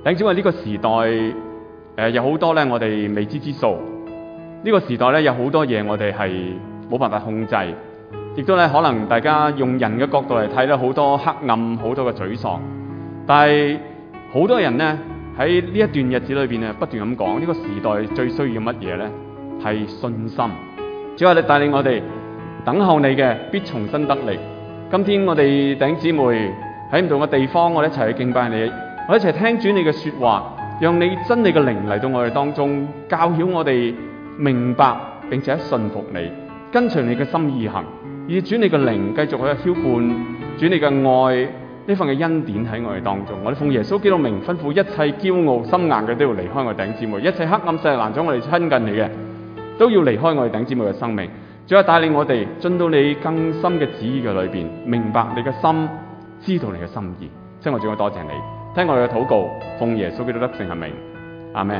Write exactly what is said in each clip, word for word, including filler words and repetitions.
弟兄姊妹，呢個時代誒、呃、有好多咧，我哋未知之數。呢、這個時代咧有好多嘢，我哋係冇辦法控制，亦都咧可能大家用人嘅角度嚟睇咧，好多黑暗，好多嘅沮喪。但係好多人咧喺呢一段日子裏邊咧，不斷咁講，呢、這個時代最需要乜嘢咧？係信心。主啊，你帶領我哋等候你嘅，必重新得力。今天我哋弟兄姊妹喺唔同嘅地方，我哋一齊去敬拜你，我哋一齊聽主你嘅說話，讓你真理嘅靈嚟到我哋當中，教曉我哋明白並且信服你，跟隨你嘅心意行，以主你嘅靈繼續去澆灌主你嘅愛呢份嘅恩典喺我哋當中。我哋奉耶穌基督名吩咐，一切驕傲心硬嘅都要離開我哋弟兄姊妹，一切黑暗勢力攔阻我哋親近你嘅都要離開我哋弟兄姊妹嘅生命。主啊，帶領我哋進到你更深嘅旨意嘅裏邊，明白你嘅心，知道你嘅心意。真我主，我多謝你，聽我哋嘅禱告，奉耶穌基督得勝嘅名，阿門。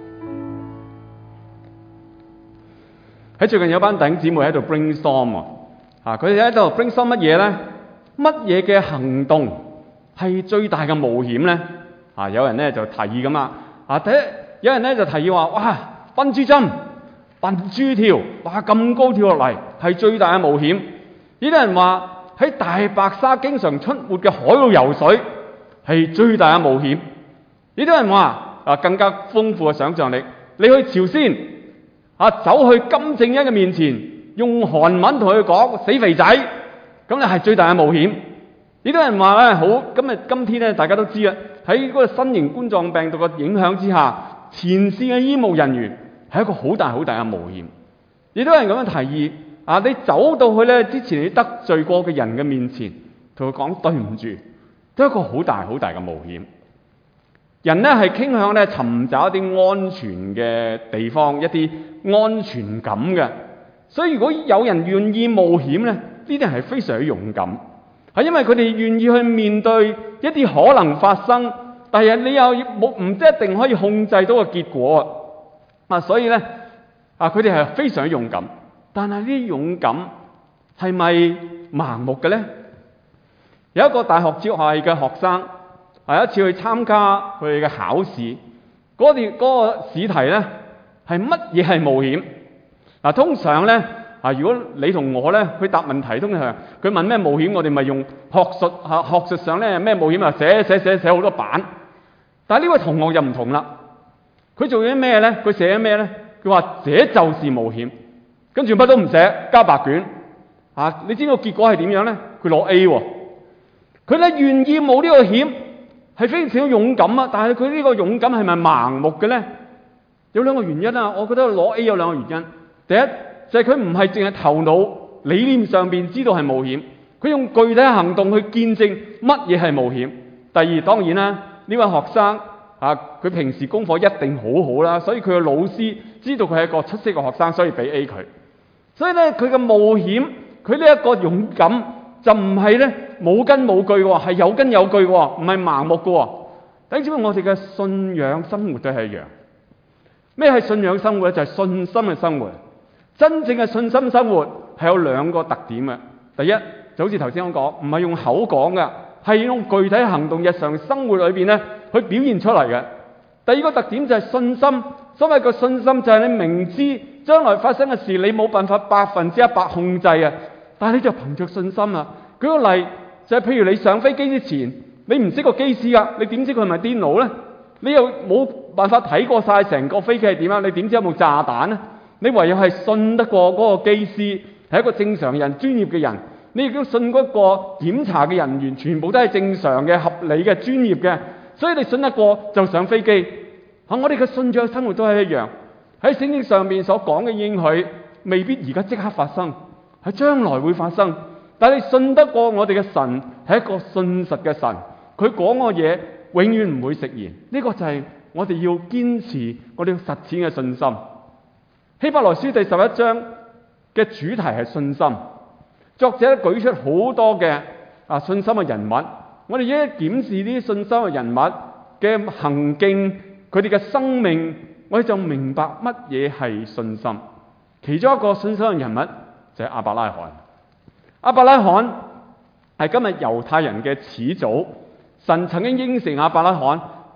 喺最近有班弟兄姊妹喺度 brainstorm 啊，佢哋喺度 brainstorm 乜嘢咧？乜嘢嘅行動係最大嘅冒險咧？啊，有人咧就提議咁啊，啊，第一有人咧就提議話，哇，笨豬針。笨豬跳，哇咁高跳落嚟，係最大嘅冒險。呢啲人話喺大白鯊經常出沒嘅海度游水係最大嘅冒險。呢啲人話啊，更加豐富嘅想像力，你去朝鮮啊，走去金正恩嘅面前，用韓文同佢講死肥仔，咁你係最大嘅冒險。呢啲人話咧，好今日今天咧，大家都知啦，喺嗰個新型冠狀病毒嘅影響之下，前線嘅醫務人員係一個好大好大嘅冒險。亦都有人咁樣提議啊，你走到去咧之前你得罪過嘅人嘅面前，同佢講對唔住，都係一個好大好大嘅冒險。人咧係傾向咧尋找一啲安全嘅地方，一啲安全感嘅。所以如果有人願意冒險咧，呢啲人係非常之勇敢，係因為佢哋願意去面對一啲可能發生，但係你又冇唔一定可以控制到嘅結果啊，所以咧啊，佢哋係非常勇敢，但係呢啲勇敢係咪盲目嘅咧？有一個大學哲學系嘅學生，係有一次去參加佢哋嘅考試，嗰段嗰個試題咧係乜嘢係冒險？嗱，通常咧啊，如果你同我咧去答問題，通常佢問咩冒險，我哋咪用學術嚇學術上咧咩冒險啊，寫寫寫寫好多版。但係呢位同學就唔同啦。佢做咗咩咧？佢寫咗咩咧？佢話這就是冒險，跟住乜都唔寫，交白卷。啊，你知道結果係點樣咧？佢攞 A 喎。佢咧願意冒呢個險，係非常勇敢啊！但係佢呢個勇敢係咪盲目嘅咧？有兩個原因啊！我覺得攞 A 有兩個原因。第一就係佢唔係淨係頭腦理念上邊知道係冒險，佢用具體行動去見證乜嘢係冒險。第二當然啦，呢位學生。啊！佢平時功課一定好好啦，所以佢嘅老師知道佢係一個出色嘅學生，所以俾 A 佢。所以咧，佢嘅冒險，佢呢一個勇敢就唔係咧冇根冇據嘅，係有根有據嘅，唔係盲目嘅。等於我哋嘅信仰生活都係一樣。咩係信仰生活咧？就係信心嘅生活。真正嘅信心生活係有兩個特點嘅。第一就好似頭先我講，唔係用口講嘅，係用具體行動、日常生活裏邊咧。佢表現出嚟嘅。第二個特點就係信心。所謂個信心就係你明知將來發生嘅事你冇辦法百分之一百控制啊，但係你就憑着信心啊。舉個例就係、是、譬如你上飛機之前，你唔識個機師啊，你點知佢係咪癲佬咧？你又冇辦法睇過晒成個飛機係點啊？你點知有冇炸彈咧？你唯有係信得過嗰個機師係一個正常人、專業嘅人，你亦都信嗰個檢查嘅人員全部都係正常嘅、合理嘅、專業嘅。所以你信得過就上飛機。啊，我哋嘅信仰生活都係一樣。喺聖經上面所講嘅應許，未必而家即刻發生，係將來會發生。但係你信得過我哋嘅神係一個信實嘅神，佢講嘅嘢永遠唔會食言。呢個就係我哋要堅持、我哋要實踐嘅信心。希伯來書第十一章嘅主題係信心。作者舉出好多嘅啊信心嘅人物。我哋一檢視呢啲信心嘅人物嘅行徑，佢哋嘅生命，我哋就明白乜嘢係信心。其中一個信心嘅人物就係亞伯拉罕。亞伯拉罕係今日猶太人嘅始祖。神曾經應承亞伯拉罕，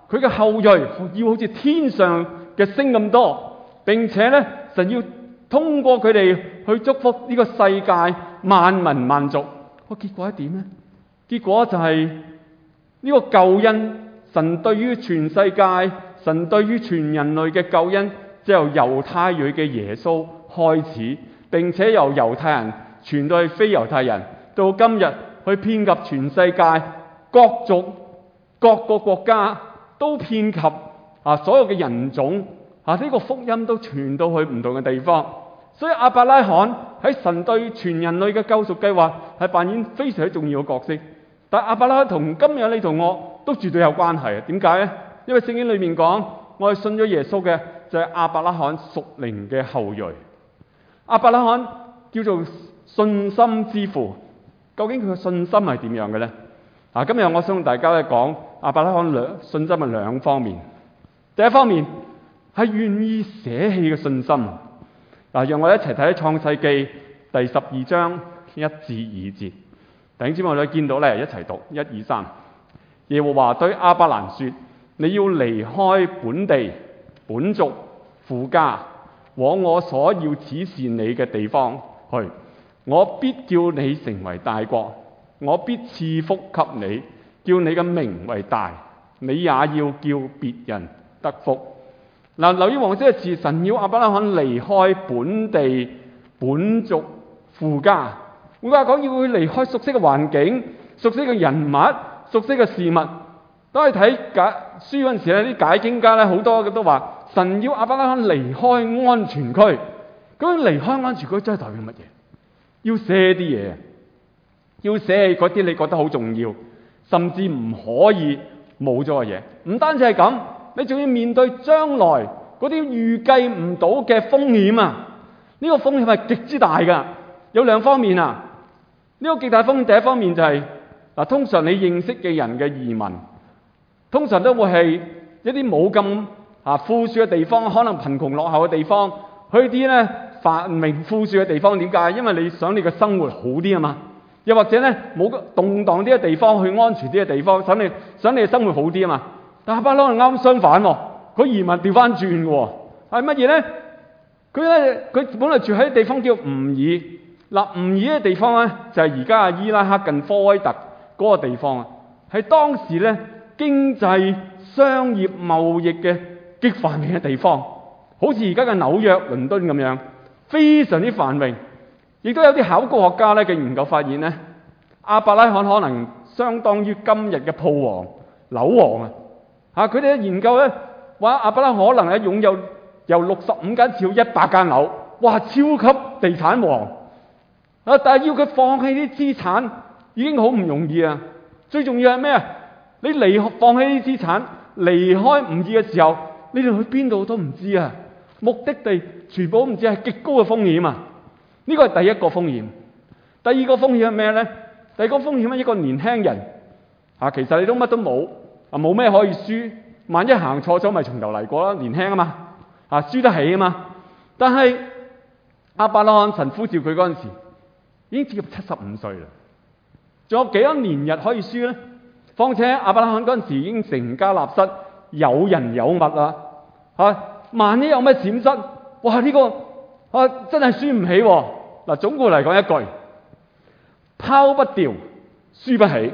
佢嘅後裔要好似天上嘅星咁多，並且咧神要通過佢哋去祝福呢個世界萬民萬族。個結果係點咧？結果就係呢個救恩，神對於全世界、神對於全人類嘅救恩，即係由猶太裔嘅耶穌開始，並且由猶太人傳到去非猶太人，到今日去遍及全世界各族各個國家，都遍及啊所有嘅人種啊，呢個福音都傳到去唔同嘅地方。所以亞伯拉罕喺神對全人類嘅救贖計劃係扮演非常之重要嘅角色。但亞伯拉罕同今日你同我都絕對有關係啊！點解咧？因為聖經裏面講，我係信咗耶穌嘅就係亞伯拉罕屬靈嘅後裔。亞伯拉罕叫做信心之父，究竟佢嘅信心係點樣嘅咧？啊，今日我想同大家咧講亞伯拉罕兩信心嘅兩方面。第一方面係願意捨棄嘅信心。嗱，讓我哋一齊睇《創世記》第十二章一至二節。弟兄姊妹，我哋見到咧，一齊讀一二三。耶和華對亞伯蘭說：你要離開本地、本族、父家，往我所要指示你嘅地方去。我必叫你成為大國，我必賜福給你，叫你嘅名為大，你也要叫別人得福。嗱，留意黃色嘅字，神要亞伯拉罕離開本地、本族、父家。換句話講，要佢離開熟悉嘅環境、熟悉嘅人物、熟悉嘅事物。當你睇解書嗰陣時咧，啲解經家咧好多嘅都話，神要亞伯拉罕離開安全區。咁離開安全區真係代表乜嘢？要捨啲嘢，要捨棄嗰啲你覺得好重要，甚至唔可以冇咗嘅嘢。唔單止係咁，你仲要面對將來嗰啲預計唔到嘅風險啊！呢個風險係極之大㗎，有兩方面啊。呢個極大風險，第一方面就係嗱，通常你認識嘅人嘅移民，通常都會係一啲冇咁啊富庶嘅地方，可能貧窮落後嘅地方，去啲咧繁榮富庶嘅地方。點解？因為你想你嘅生活好啲啊嘛。又或者咧冇動盪啲嘅地方，去安全啲嘅地方，想你想你嘅生活好啲啊嘛。但亞伯拉罕啱相反喎，佢移民調翻轉嘅喎，係乜嘢咧？佢咧佢本來住喺地方叫吾爾。嗱，吾爾嘅地方咧就係而家啊伊拉克近科威特嗰個地方啊，係當時咧經濟、商業、貿易嘅極繁榮嘅地方，好似而家嘅紐約、倫敦咁樣，非常之繁榮。亦都有啲考古學家咧嘅研究發現咧，亞伯拉罕可能相當於今日嘅鋪王、樓王啊！嚇，佢哋嘅研究咧話亞伯拉罕可能咧擁有由六十五間至到一百間樓，哇！超級地產王啊！但係要佢放棄啲資產已經好唔容易啊！最重要係咩啊？你離放棄啲資產，離開吾爾嘅時候，你哋去邊度都唔知啊！目的地全部都唔知，係極高嘅風險啊！呢個係第一個風險。第二個風險係咩咧？第二個風險係一個年輕人啊，其實你都乜都冇啊，冇咩可以輸。萬一行錯咗，咪從頭嚟過啦。年輕啊嘛，啊輸得起啊嘛。但係亞伯拉罕神呼召佢嗰陣時，已經接近七十五歲啦。仲有幾多年日可以輸咧？況且亞伯拉罕嗰陣時已經成家立室，有人有物啦。啊，萬一有咩閃失，哇！呢個啊真係輸唔起喎。嗱，總括嚟講一句，拋不掉，輸不起。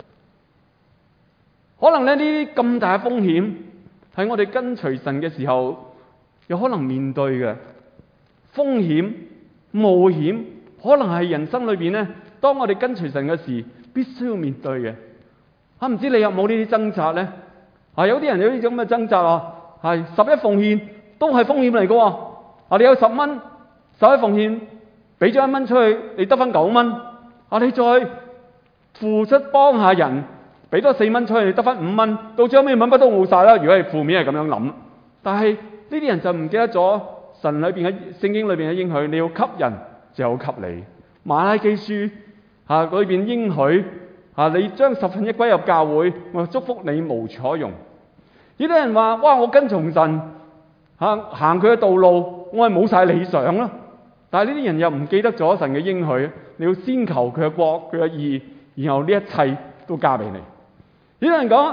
可能咧呢啲咁大嘅風險，係我哋跟隨神嘅時候有可能面對嘅風險、冒險，可能係人生裏邊咧，當我哋跟隨神嘅時必須要面對嘅。啊，唔知你有冇呢啲掙扎咧？啊，有啲人有呢種咁嘅掙扎啊，係十一奉獻都係風險嚟嘅喎。啊，你有十蚊，十一奉獻，俾咗一蚊出去，你得翻九蚊。啊，你再付出幫下人，俾多四蚊出去，你得翻五蚊，到最後尾乜乜都冇晒啦。如果係負面係咁樣諗，但係呢啲人就唔記得咗神裏邊嘅聖經裏邊嘅應許，你要給人就有給你。馬拉基書嚇裏邊應許嚇你將十分一歸入教會，我祝福你無處可用。呢啲人話：哇！我跟從神嚇行佢嘅道路，我係冇晒理想啦。但係呢啲人又唔記得咗神嘅應許，你要先求佢嘅國、佢嘅義，然後呢一切都加俾你。呢啲人講：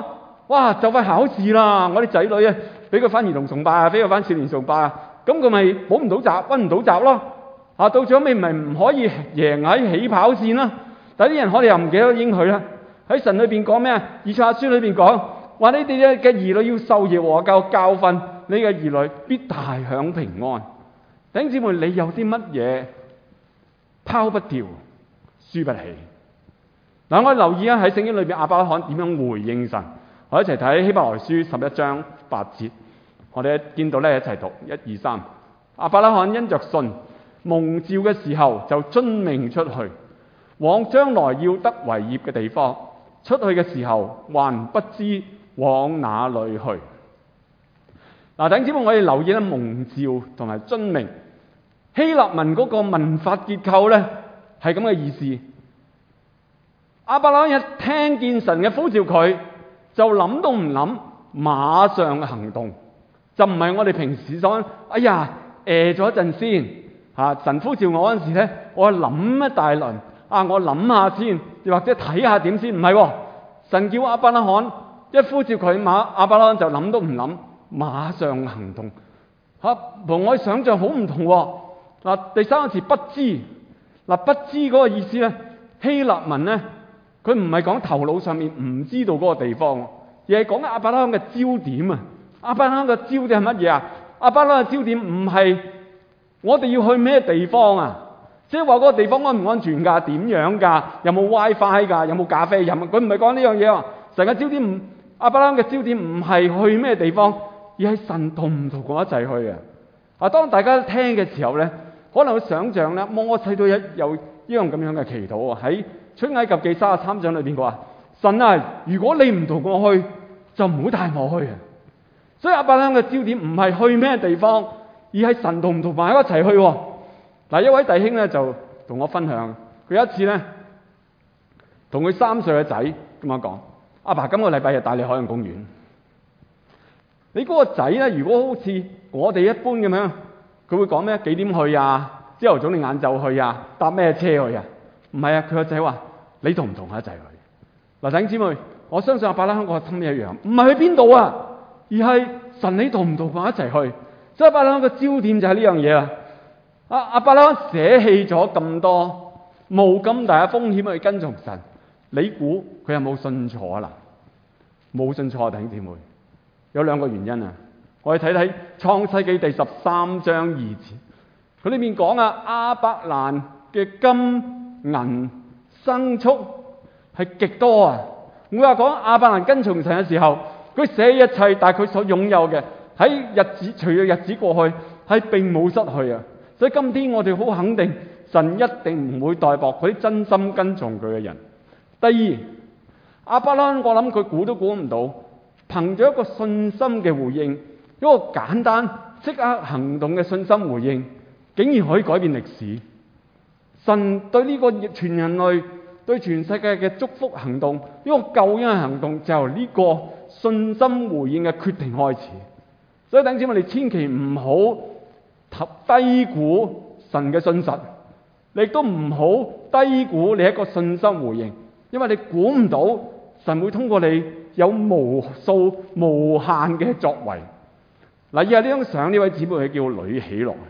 哇，就快考試啦！我啲仔女啊，俾佢翻兒童崇拜啊，俾佢翻少年崇拜啊，咁佢咪補唔到習，溫唔到習咯。啊，到最後尾咪唔可以贏喺起跑線啦。但係啲人可能又唔記得應許啦。喺神裏邊講咩啊？以賽亞書裏邊講話：你哋嘅兒女要受耶和華教教訓，你嘅兒女必大享平安。弟兄姊妹，你有啲乜嘢拋不掉、輸不起？嗱，我哋留意啊，喺聖經裏邊亞伯拉罕點樣回應神？我一齊睇希伯來書十一章八節，我哋見到咧一齊讀一二三。亞伯拉罕因着信蒙召嘅時候就遵命出去，往將來要得為業嘅地方。出去嘅時候還不知往哪裏去。嗱，弟兄姊妹，我哋留意咧蒙召同埋遵命。希臘文嗰個文法結構咧係咁嘅意思。亞伯拉罕一聽見神嘅呼召佢，就諗都唔諗，馬上行動，就唔係我哋平時所，哎呀，誒咗一陣先，嚇神呼召我嗰陣時咧，我諗一大輪，啊我諗下先，又或者睇下點先，唔係喎，神叫亞伯拉罕一呼召佢，馬亞伯拉罕就諗都唔諗，馬上行動，嚇同我想象好唔同喎。嗱，第三個詞不知，嗱不知嗰個意思咧，希臘文咧。佢唔係講頭腦上面唔知道嗰個地方，而係講亞伯拉罕嘅焦點啊！亞伯拉罕嘅焦點係乜嘢啊？亞伯拉罕嘅焦點唔係我哋要去咩地方啊？即係話嗰個地方安唔安全㗎？點樣㗎？有冇 WiFi 㗎？有冇咖啡飲？佢唔係講呢樣嘢喎。神嘅焦點唔，亞伯拉罕嘅焦點唔係去咩地方，而係神同唔同我一齊去啊！啊，當大家聽嘅時候咧，可能會想像咧，摩西都一有一樣咁樣嘅祈禱啊！喺出埃及記三十三章裏邊，佢話：神啊，如果你唔同我去，就唔好帶我去啊！所以亞伯拉罕嘅焦點唔係去咩地方，而係神同唔同埋一齊去。嗱，一位弟兄咧就同我分享，佢有一次咧同佢三歲嘅仔咁樣講：阿爸，今個禮拜日帶你海洋公園。你嗰個仔咧，如果好似我哋一般咁樣，佢會講咩？幾點去啊？朝頭早定晏晝去啊？搭咩車去啊？唔係啊！佢個仔話：你同唔同我一齊去？嗱，弟兄姊妹，我相信亞伯拉罕個心一樣，唔係去邊度啊，而係神你同唔同我一齊去？所以亞伯拉罕個焦點就係呢樣嘢啦。阿亞伯拉罕捨棄咗咁多，冒咁大嘅風險去跟從神，你估佢有冇信錯啊？嗱，冇信錯啊！弟兄姊妹，有兩個原因啊。我哋睇睇創世記第十三章二節，佢裏面講啊，亞伯蘭嘅金銀牲畜係極多啊！我話講亞伯蘭跟從神嘅時候，佢捨一切，但係佢所擁有嘅喺日子隨住日子過去，係並冇失去啊！所以今天我哋好肯定，神一定唔會代薄嗰啲真心跟從佢嘅人。第二，亞伯拉罕我諗佢估都估唔到，憑咗一個信心嘅回應，一個簡單即刻行動嘅信心回應，竟然可以改變歷史。神對呢個全人類、對全世界嘅祝福行動，呢個救恩嘅行動，就由呢個信心回應嘅決定開始。所以等陣我哋千祈唔好低估神嘅信實，你亦都唔好低估你一個信心回應，因為你估唔到神會通過你有無數無限嘅作為。嗱，以下呢張相，呢位姊妹佢叫呂喜樂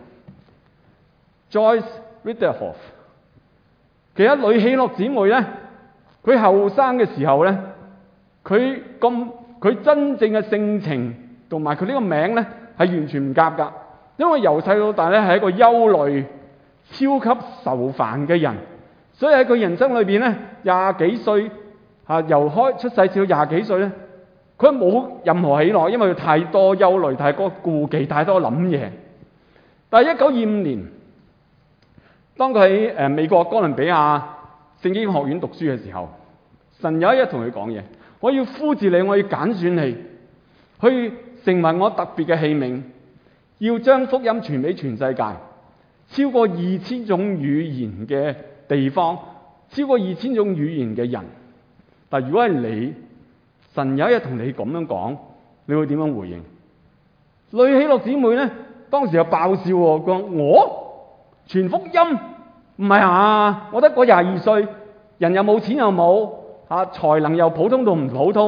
Joyce Ritterhoff。其實呂喜樂姊妹咧，佢後生嘅時候咧，佢咁佢真正嘅性情同埋佢呢個名咧係完全唔夾㗎，因為由細到大咧係一個憂慮、超級愁煩嘅人，所以喺佢人生裏邊咧，廿幾歲嚇由開出世至到廿幾歲咧，佢冇任何喜樂，因為佢太多憂慮、太多顧忌、太多諗嘢。但係一九二五年，當佢喺誒美國哥倫比亞聖經學院讀書嘅時候，神有一日同佢講嘢：我要呼召你，我要揀選你，去成為我特別嘅器皿，要將福音傳俾全世界，超過二千種語言嘅地方，超過二千種語言嘅人。但如果係你，神有一日同你咁樣講，你會點樣回應？呂喜樂姊妹咧，當時就爆笑喎，佢話我傳福音唔係啊！我得個廿二歲，人又冇錢又冇嚇，才能又普通到唔普通，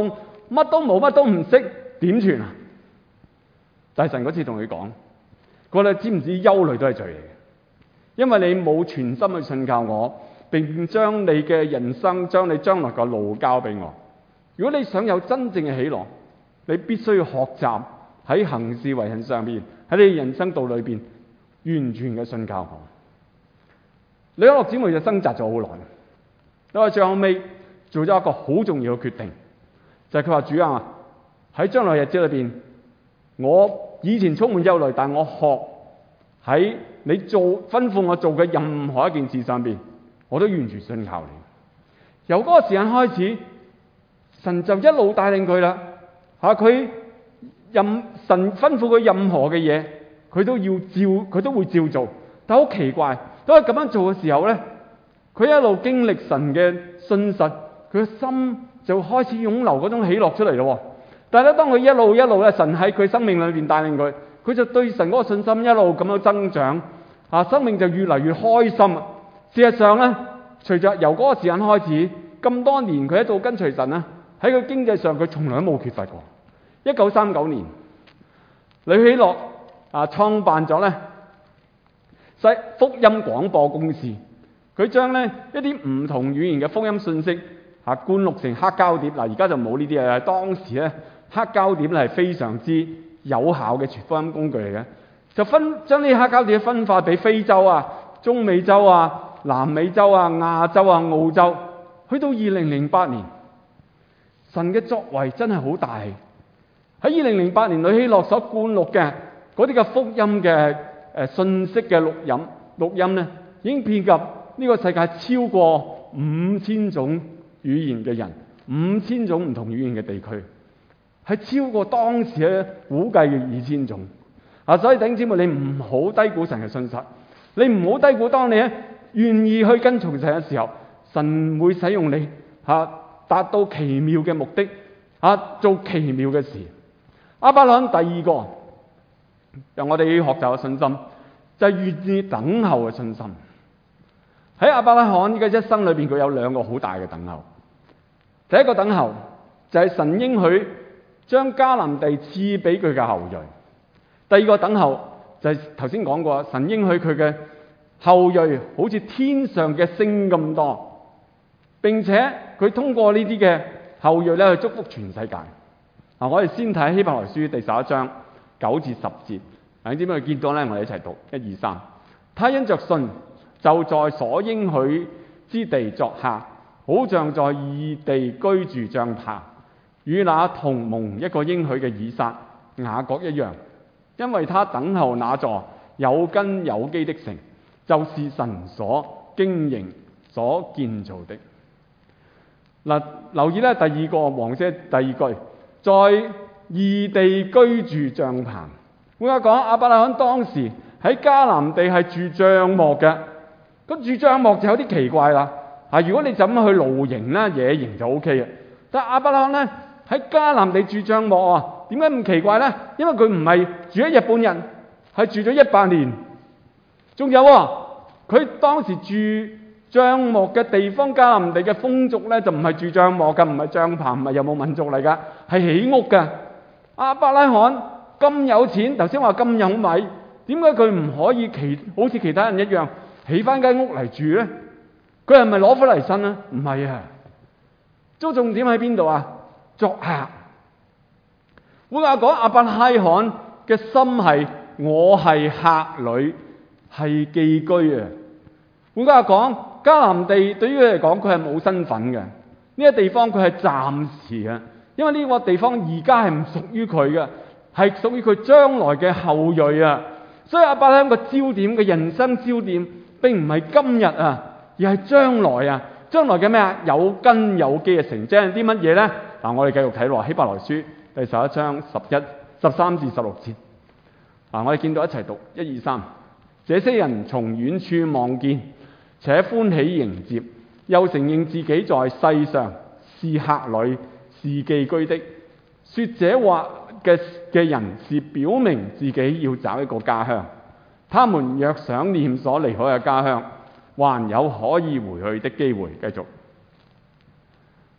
乜都冇，乜都唔識，點傳啊？但係神嗰次同佢講，佢話你知唔知憂慮都係罪嚟嘅？因為你冇全心去信靠我，並將你嘅人生、將你將來嘅路交俾我。如果你想有真正嘅喜樂，你必須要學習喺行事為人上面，喺你人生道裏邊完全嘅信靠我。李安樂姊妹就掙扎咗好耐，因為最後尾做咗一個好重要嘅決定，就係佢話主啊，喺將來日子裏邊，我以前充滿憂慮，但我學喺你做吩咐我做嘅任何一件事上邊，我都完全信靠你。由嗰個時間開始，神就一路帶領佢啦。吓，佢任神吩咐佢任何嘅嘢，佢都要照，佢都會照做。但好奇怪，當佢咁樣做嘅時候咧，佢一路經歷神嘅信實，佢嘅心就開始湧流嗰種喜樂出嚟咯。但係咧，當佢一路一路咧，神喺佢生命裏邊帶領佢，佢就對神嗰個信心一路咁樣增長，啊，生命就越嚟越開心。事實上咧，隨着由嗰個時間開始，咁多年佢喺度跟隨神啦，喺佢經濟上佢從來都冇缺乏過。一九三九年，呂喜樂啊創辦咗咧西福音廣播公司，佢將咧一啲唔同語言嘅福音信息啊灌錄成黑膠碟。嗱，而家就冇呢啲嘢，當時咧黑膠碟咧係非常之有效嘅傳福音工具嚟嘅，就分將呢啲黑膠碟分發俾非洲啊、中美洲啊、南美洲啊、亞洲啊、澳洲。去到二零零八年，神嘅作為真係好大。喺二零零八年，呂喜樂所灌錄嘅嗰啲嘅福音嘅誒信息嘅錄音錄音咧，已經遍及呢個世界超過五千種語言嘅人，五千種唔同語言嘅地區，係超過當時咧估計嘅二千種。啊，所以弟兄姊妹，你唔好低估神嘅信實，你唔好低估當你咧願意去跟從神嘅時候，神會使用你嚇達到奇妙嘅目的嚇，做奇妙嘅事。亞伯拉罕第二個由我哋要學習嘅信心，就係願意等候嘅信心。喺亞伯拉罕嘅一生裏邊，佢有兩個好大嘅等候。第一個等候就係神應許將迦南地賜俾佢嘅後裔。第二個等候就係頭先講過，神應許佢嘅後裔好似天上嘅星咁多，並且佢通過呢啲嘅後裔咧去祝福全世界。嗱，我哋先睇希伯來書第十一章九至十節，你知唔知見到咧？我哋一齊讀一二三。他因着信，就在所應許之地作客，好像在異地居住帳棚，與那同蒙一個應許嘅以撒、雅各一樣，因為他等候那座有根有基的城，就是神所經營、所建造的。嗱，留意咧第二個黃色第二句。在異地居住帳棚，換句話講，亞伯拉罕當時喺迦南地係住帳幕嘅。咁住帳幕就有啲奇怪啦。啊，如果你就咁去露營啦、野營就 O K 嘅。但係亞伯拉罕咧喺迦南地住帳幕啊，點解咁奇怪咧？因為佢唔係住一日半日，係住咗一百年。仲有啊，佢當時住帳幕嘅地方，迦南地嘅風俗咧就唔係住帳幕嘅，唔係帳篷，唔係遊牧民族嚟噶，係起屋嘅。亞伯拉罕咁有錢，頭先話咁有米，點解佢唔可以其好似其他人一樣起翻間屋嚟住咧？佢係咪攞翻嚟身啊？唔係啊，都重點喺邊度啊？作客。換話講，亞伯拉罕嘅心係我係客旅，係寄居啊。換句話講，迦南地對於佢嚟講，佢係冇身份嘅。呢個地方佢係暫時啊，因為呢個地方而家係唔屬於佢嘅，係屬於佢將來嘅後裔啊。所以亞伯拉罕個焦點嘅人生焦點並唔係今日啊，而係將來啊。將來嘅咩啊？有根有基嘅城，即係啲乜嘢咧？嗱，我哋繼續睇落希伯來書第十一章十一、十三至十六節。嗱，我哋見到一齊讀一二三。這些人從遠處望見，且歡喜迎接，又承認自己在世上是客旅、是寄居的。說這話嘅嘅人是表明自己要找一個家鄉。他們若想念所離開嘅家鄉，還有可以回去的機會。繼續，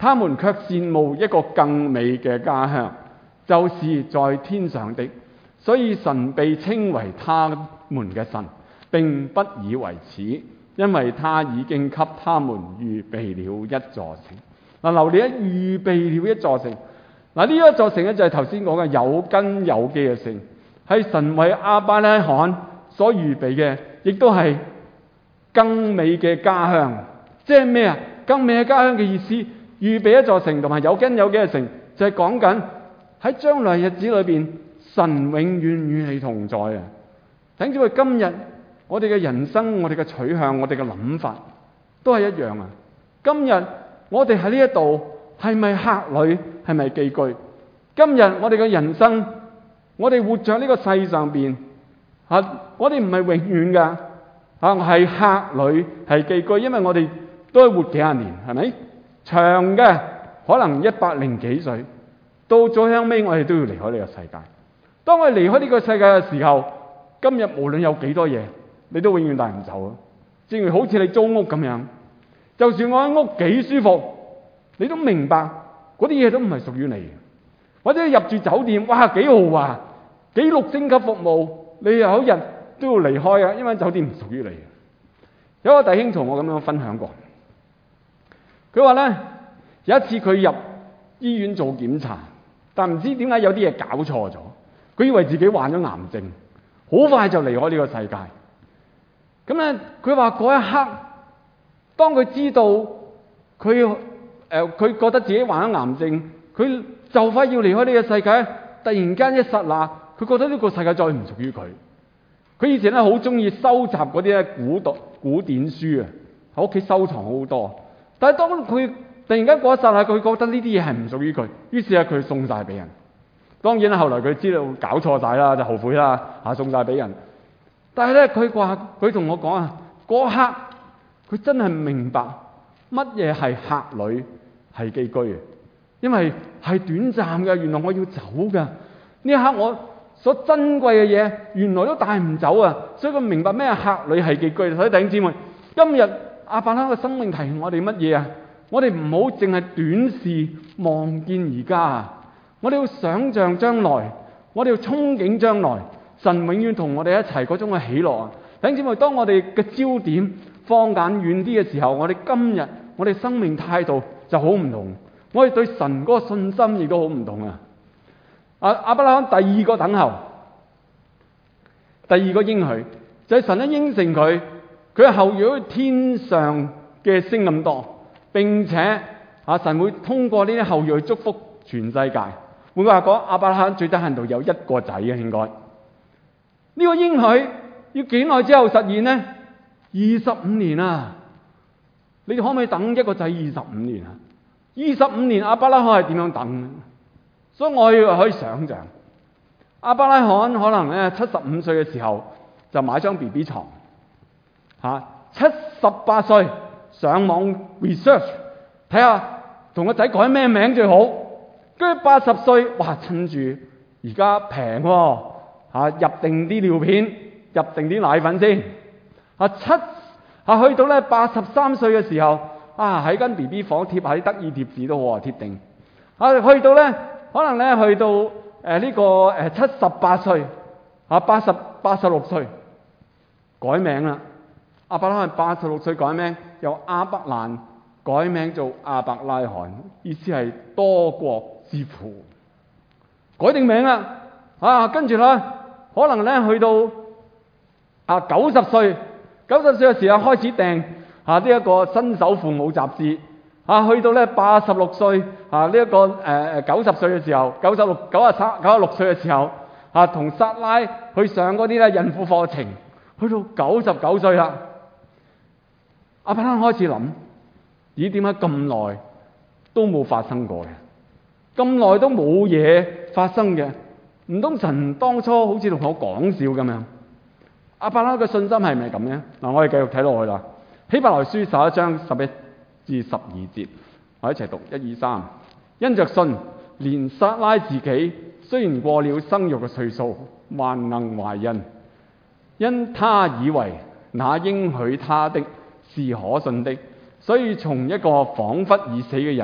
他們卻羨慕一個更美嘅家鄉，就是在天上的。所以神被稱為他們嘅神，並不以為恥，因為他已經給他們預備了一座城。嗱，留意一預備了一座城。嗱，呢一座城咧就係頭先講嘅有根有基嘅城，係神為亞伯拉罕所預備嘅，亦都係更美嘅家鄉。即係咩啊？更美嘅家鄉嘅意思，預備一座城同埋有根有基嘅城，就係講緊喺將來日子裏邊，神永遠與你同在啊！等住佢今日我哋嘅人生、我哋嘅取向、我哋嘅諗法都係一樣啊！今日我哋喺呢一度係咪客旅，係咪寄居？今日我哋嘅人生，我哋活在呢個世上邊啊，我哋唔係永遠噶啊，係客旅，係寄居，因為我哋都係活幾廿年，係咪？長嘅可能一百零幾歲，到最後尾我哋都要離開呢個世界。當我哋離開呢個世界嘅時候，今日無論有幾多嘢，你都永遠帶唔走啊！正如好似你租屋咁樣，就算我間屋幾舒服，你都明白嗰啲嘢都唔係屬於你嘅。或者入住酒店，哇幾豪華，幾六星級服務，你有一日都要離開啊！因為酒店唔屬於你。有一個弟兄同我咁樣分享過，佢話咧有一次佢入醫院做檢查，但唔知點解有啲嘢搞錯咗，佢以為自己患咗癌症，好快就離開呢個世界。咁咧，佢話嗰一刻，當佢知道佢誒佢覺得自己患咗癌症，佢就快要離開呢個世界，突然間一剎那，佢覺得呢個世界再唔屬於佢。佢以前咧好中意收集嗰啲咧古讀古典書啊，喺屋企收藏好多。但係當佢突然間嗰一剎那，佢覺得呢啲嘢係唔屬於佢，於是咧佢送晒俾人。當然啦，後來佢知道搞錯晒啦，就後悔啦，嚇送晒俾人。但係咧，佢話佢同我講啊，嗰刻佢真係明白乜嘢係客旅，係寄居嘅，因為係短暫嘅。原來我要走㗎，呢一刻我所珍貴嘅嘢，原來都帶唔走啊！所以佢明白咩係客旅，係寄居。所以弟兄姊妹，今日亞伯拉罕嘅生命提醒我哋乜嘢啊？我哋唔好淨係短視望見而家啊！我哋要想像將來，我哋要憧憬將來，神永遠同我哋一齊嗰種嘅喜樂啊！弟兄姊妹，當我哋嘅焦點放眼遠啲嘅時候，我哋今日我哋生命態度就好唔同，我哋對神嗰個信心亦都好唔同啊！阿亞伯拉罕第二個等候，第二個應許就係、是、神咧應承佢，佢嘅後裔好似天上嘅星咁多，並且啊神會通過呢啲後裔去祝福全世界。換句話講，亞伯拉罕最低限度有一個仔嘅，應該呢、這個應許要幾耐之後實現呢？二十五年啊！你哋可唔可以等一個仔二十五年啊？二十五年亞伯拉罕係點樣等？所以我要可以想象，亞伯拉罕可能咧七十五歲嘅時候就買張 B B 床，嚇七十八歲上網 research 睇下同個仔改咩名最好。跟住八十歲，哇！趁住而家平喎，嚇入定啲尿片，入定啲奶粉先。啊七啊去到咧八十三歲嘅時候，啊喺間 B B 房貼下啲得意貼紙都好啊貼定。啊去到咧可能咧去到誒呢、呃這個誒七十八歲，啊八十八十六歲改名啦。亞伯拉罕八十六歲改名，由亞伯蘭改名做亞伯拉罕，意思係多國之父。改定名啦，啊跟住咧可能咧去到啊九十歲，九十歲嘅時候開始訂啊呢一個新手父母雜誌，啊去到咧八十六歲啊呢一個誒誒九十歲嘅時候，九十六九啊三九啊六歲嘅時候啊同撒拉去上嗰啲咧孕婦課程，去到九十九歲啦。亞伯拉罕開始諗，咦點解咁耐都冇發生過嘅？咁耐都冇嘢發生嘅，唔通神當初好似同我講笑咁樣？亞伯拉罕嘅信心係咪咁呢？嗱，我哋繼續睇落去啦。希伯來書十一章十一至十二節，我一齊讀一二三。因着信，連撒拉自己雖然過了生育嘅歲數，還能懷孕，因他以為那應許他的是可信的，所以從一個彷彿已死嘅人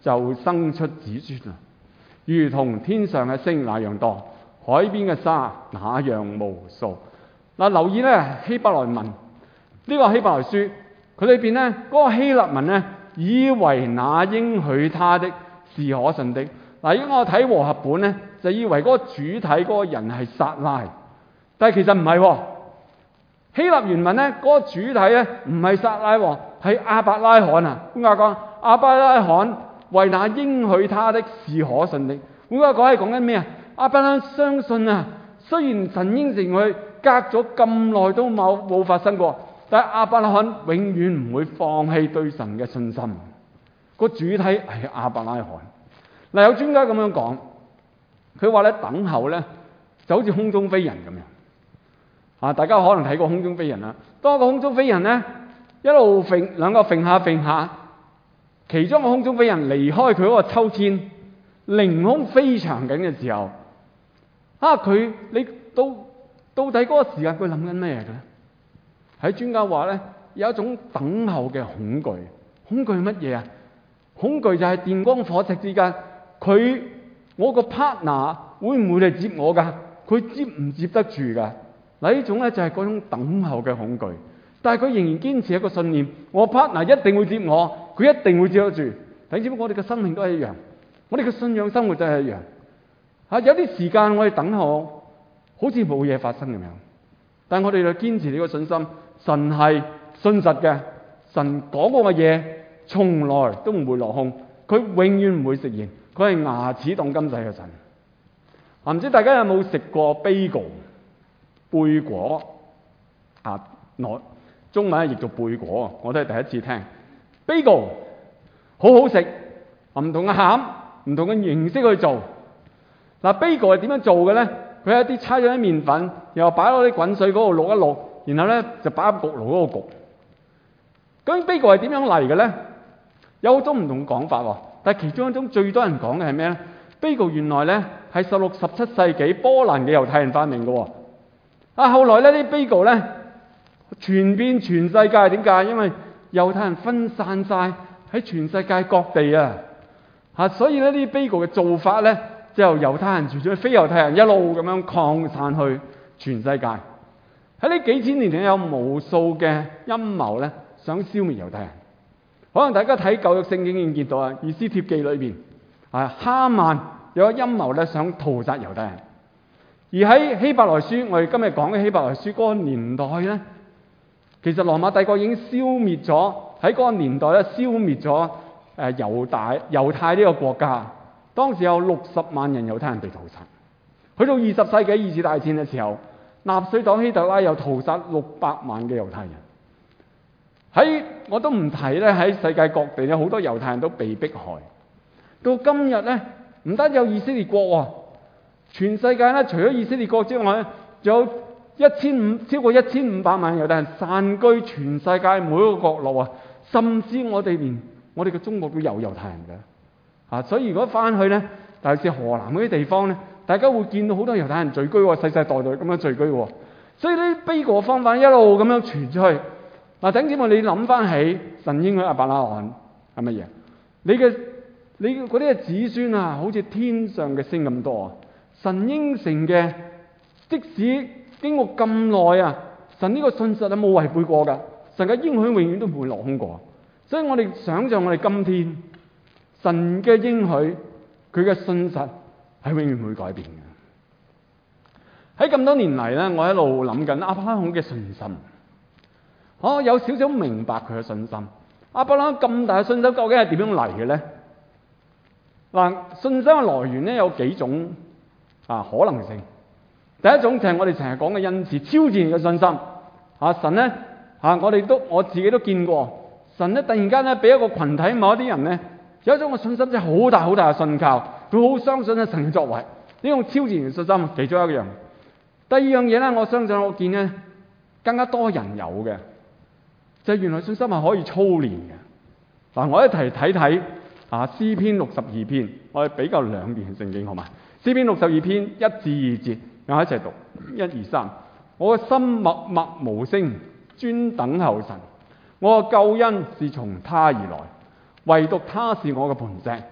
就生出子孫啊，如同天上嘅星那樣多，海邊嘅沙那樣無數。嗱，留意咧希伯來文呢、這個希伯來書，佢裏邊咧嗰個希臘文咧，以為那應許他的是可信的。嗱，如果我睇和合本咧，就以為嗰個主體嗰個人係撒拉，但係其實唔係喎。希臘原文咧嗰、那個主體咧唔係撒拉喎，係亞伯拉罕啊。點解講亞伯拉罕為那應許他的是可信的？點解講係講緊咩啊？亞伯拉罕相信啊，雖然神應承佢隔咗咁耐都冇冇發生過，但係亞伯拉罕永遠唔會放棄對神嘅信心。個主體係亞伯拉罕。嗱，有專家咁樣講，佢話咧等候咧就好似空中飛人咁樣啊！大家可能睇過空中飛人啦。當個空中飛人咧一路揈兩個揈下揈下，其中個空中飛人離開佢嗰個秋千，凌空飛翔緊嘅時候，啊佢你到到底嗰個時間佢諗緊咩嘅咧？喺專家話咧有一種等候嘅恐懼，恐懼乜嘢啊？恐懼就係電光火石之間。佢我個 partner 會唔會嚟接我㗎？佢接唔接得住㗎？嗱，呢種咧就係嗰種等候嘅恐懼，但係佢仍然堅持一個信念：我 partner 一定會接我，佢一定會接得住。你知唔知我哋嘅生命都係一樣，我哋嘅信仰生活都係一樣。嚇，有啲時間我哋等候，好似冇嘢發生咁樣，但係我哋就堅持呢個信心，神係信實嘅，神講過嘅嘢從來都唔會落空，佢永遠唔會食言。佢係牙齒當金仔嘅神。啊，唔知大家有冇食過 bagel 貝果啊？內中文係譯做貝果，我都係第一次聽。bagel 好好食，唔同嘅餡，唔同嘅形式去做。嗱，bagel係點樣做嘅咧？佢有啲搓咗啲麵粉，然後擺落啲滾水嗰度淥一淥，然後咧就擺喺焗爐嗰度焗。究竟 bagel係點樣嚟嘅咧？有好多唔同講法喎。但係其中一種最多人講嘅係咩咧？bagel原來咧係十六、十七世紀波蘭嘅猶太人發明嘅喎。啊，後來咧啲 bagel咧傳遍全世界，點解？因為猶太人分散晒喺全世界各地啊，嚇，所以咧啲 bagel嘅做法咧就由猶太人傳咗非猶太人一路咁樣擴散去全世界。喺呢幾千年嚟有無數嘅陰謀咧，想消滅猶太人。可能大家睇舊約聖經已經見到啊，《以斯帖記》裏邊啊，哈曼有個陰謀咧，想屠殺猶太人。而喺希伯來書，我哋今日講嘅希伯來書嗰個年代咧，其實羅馬帝國已經消滅咗，喺嗰個年代咧消滅咗誒猶大猶太呢個國家。當時有六十萬人猶太人被屠殺。去到二十世紀二次大戰嘅時候，納粹黨希特拉又屠殺六百萬嘅猶太人。喺我都唔提咧，喺世界各地有好多猶太人都被迫害。到今日咧，唔單止有以色列國喎，全世界咧除咗以色列國之外咧，仲有一千五超過一千五百萬猶太人散居全世界每一個角落啊！甚至我哋連我哋嘅中國都有猶太人嘅啊！所以如果翻去咧，尤其是河南嗰啲地方咧，大家會見到好多猶太人聚居喎，世世代代咁樣聚居喎。所以呢啲 bagel 方法一路咁樣傳出去。嗱，弟兄姊妹，你諗翻起神應許亞伯拉罕係乜嘢？你嘅你嗰啲嘅子孫啊，好似天上嘅星咁多啊！神應承嘅，即使經過咁耐啊，神呢個信實係冇違背過㗎。神嘅應許永遠都唔會落空過。所以我哋想象我哋今天神嘅應許，佢嘅信實係永遠唔會改變嘅。喺咁多年嚟咧，我一路諗緊亞伯拉罕嘅信心。我、哦、有少少明白佢嘅信心。亞伯拉罕咁大嘅信心究竟係點樣嚟嘅咧？嗱，信心嘅來源咧有幾種啊可能性。第一種就係我哋成日講嘅恩賜，超自然嘅信心。啊，神咧啊，我哋都我自己都見過，神咧突然間咧俾一個群體某一啲人咧有一種嘅信心，即係好大好大嘅信靠，佢好相信咧神嘅作為。呢種超自然嘅信心其中一樣。第二樣嘢咧，我相信我見咧更加多人有嘅。就係原來信心係可以操練嘅。嗱，我一齊睇睇啊詩篇六十二篇，我哋比較兩段聖經好嘛？詩篇六十二篇一至二節，我一齊讀一二三。我嘅心默默無聲，專等候神。我嘅救恩是從他而來，唯獨他是我嘅磐石，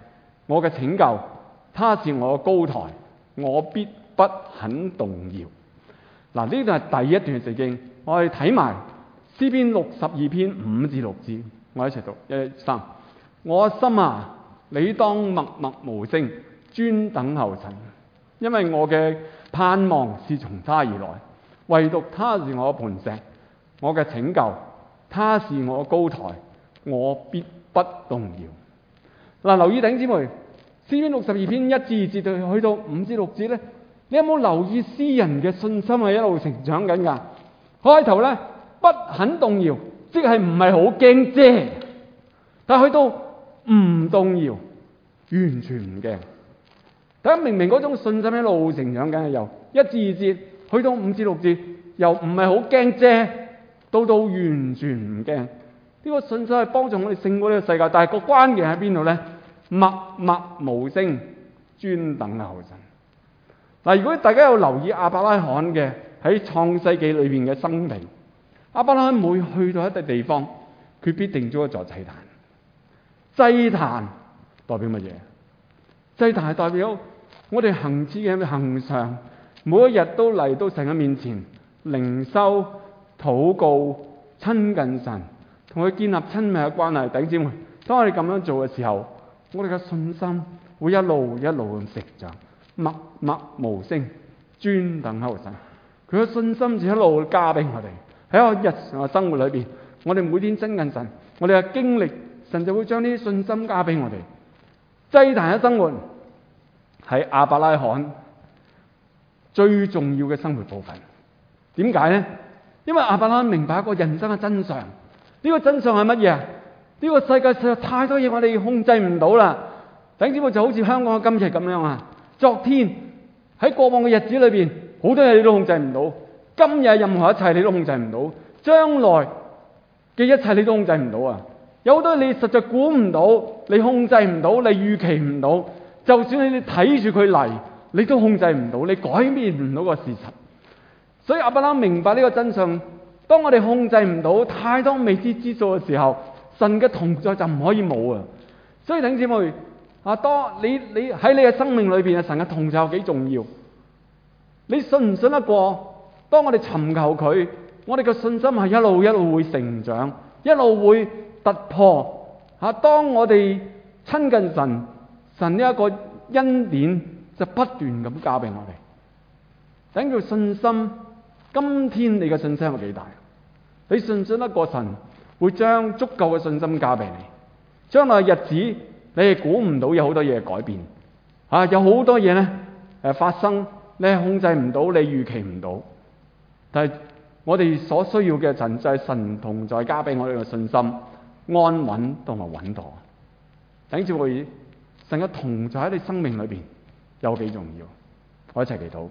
我嘅拯救，他是我嘅高台，我必不肯動搖。嗱，呢度係第一段聖經，我哋睇埋詩篇六十二篇五至六節，我一齊讀一、二、三。我心啊，你當默默無聲，專等候神，因為我嘅盼望是從他而來，唯獨他是我嘅磐石，我嘅拯救，他是我嘅高台，我必不動搖。嗱，留意弟兄姊妹，詩篇六十二篇一至二節去到五至六節咧，你有冇留意詩人嘅信心係一路成長緊㗎？開頭咧不肯動搖，即係唔係好驚啫，但係去到唔動搖，完全唔驚。大家明明嗰種信心一路成長緊，由一至二節去到五至六節，由唔係好驚啫，到到完全唔驚。呢個信心係幫助我哋勝過呢個世界，但係個關鍵喺邊度咧？默默無聲，專等候神。嗱，如果大家有留意亞伯拉罕嘅喺創世紀裏邊嘅生平，亞伯拉罕每去到一笪地方，佢必定做一座祭壇。祭壇代表乜嘢？祭壇係代表我哋行之嘅行上，每一日都嚟到神嘅面前靈修、禱告、親近神，同佢建立親密嘅關係。弟兄姊妹，當我哋咁樣做嘅時候，我哋嘅信心會一路一路咁成長，默默無聲，專等候神。佢嘅信心就一路加俾我哋。喺我日常嘅生活裏邊，我哋每天親近神，我哋嘅經歷，神就會將呢啲信心加俾我哋。祭壇嘅生活係亞伯拉罕最重要嘅生活部分。點解呢？因為亞伯拉罕明白一個人生嘅真相。呢個真相係乜嘢啊？呢個世界實在太多嘢我哋控制唔到啦。弟兄姊妹，就好似香港嘅今日咁樣啊！昨天喺過往嘅日子裏邊，好多嘢你都控制唔到。今日任何一切你都控制唔到，將來嘅一切你都控制唔到啊！有好多你實在估唔到，你控制唔到，你預期唔到。就算你睇住佢嚟，你都控制唔到，你改變唔到個事實。所以亞伯拉罕明白呢個真相。當我哋控制唔到太多未知之數嘅時候，神嘅同在就唔可以冇啊！所以弟兄姊妹啊，當你你喺你嘅生命裏邊啊，神嘅同在有幾重要？你信唔信得過？當我哋尋求佢，我哋嘅信心係一路一路會成長，一路會突破。吓，當我哋親近神，神呢一個恩典就不斷咁加俾我哋。等佢信心，今天你嘅信心有幾大？你信唔信得過神會將足夠嘅信心加俾你？將來日子你係估唔到有好多嘢改變，啊，有好多嘢咧誒發生，你係控制唔到，你預期唔到。但係我哋所需要嘅神就係神同在加俾我哋嘅信心、安穩同埋穩妥。等住會神嘅同在喺你生命裏邊有幾重要？我一齊祈禱。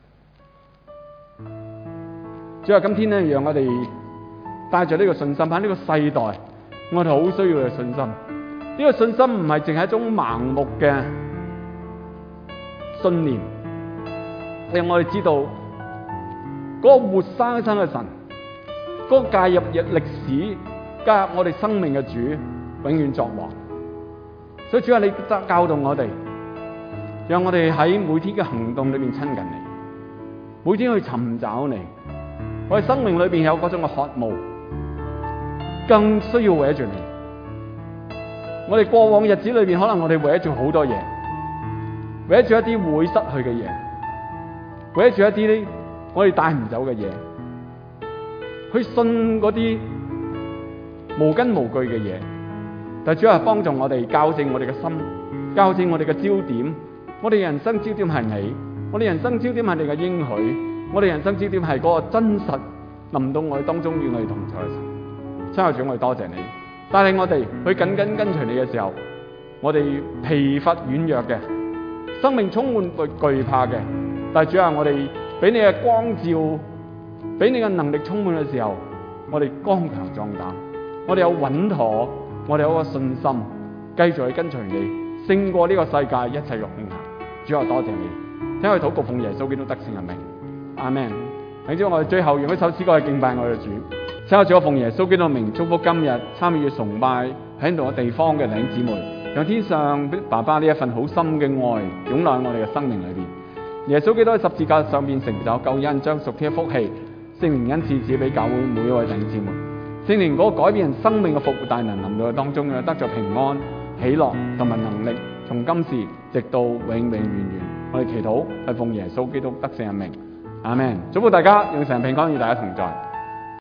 主啊，今天咧，讓我哋帶着呢個信心喺呢個世代，我哋好需要嘅信心。呢個信心唔係淨係一種盲目嘅信念，令我哋知道嗰個活生生嘅神，嗰個介入歷史、加入我哋生命嘅主，永遠作王。所以主啊，你教導我哋，讓我哋喺每天嘅行動裏面親近你，每天去尋找你。我哋生命裏邊有嗰種嘅渴慕，更需要圍住你。我哋過往日子裏邊，可能我哋圍住好多嘢，圍住一啲會失去嘅嘢，圍住一啲咧我哋帶唔走嘅嘢，去信嗰啲無根無據嘅嘢。但主要係幫助我哋校正我哋嘅心，校正我哋嘅焦點。我哋人生焦點係你，我哋人生焦點係你嘅應許。我哋人生焦點係嗰個真實臨到我哋當中與我哋同在嘅神。親愛的主，我哋多謝你帶領我哋去緊緊跟隨你嘅時候，我哋疲乏軟弱嘅生命充滿懼怕嘅，但係主啊，我哋俾你嘅光照，俾你嘅能力充滿嘅時候，我哋剛強壯膽，我哋有穩妥，我哋有個信心，繼續去跟隨你，勝過呢個世界一切嘅恐嚇。主啊，多謝你，聽我禱告奉耶穌基督得勝嘅名。阿們。聽住我哋最後用一首詩歌去敬拜我哋嘅主。請我主，我奉耶穌基督嘅名祝福今日參與崇拜喺度嘅地方嘅弟兄姊妹。 讓天上爸爸呢一份好深嘅愛湧落喺我哋嘅生命裏邊。耶穌基督喺十字架上面成就救恩，將屬天嘅福氣聖靈恩賜賜俾教會每一位弟兄姊妹。聖靈嗰個改變人生命嘅復活大能臨到佢當中，得着平安、喜樂同埋能力，從今時直到永永遠遠。我哋祈禱係奉耶穌基督得勝嘅名，阿們。祝福大家，願神平安與大家同在。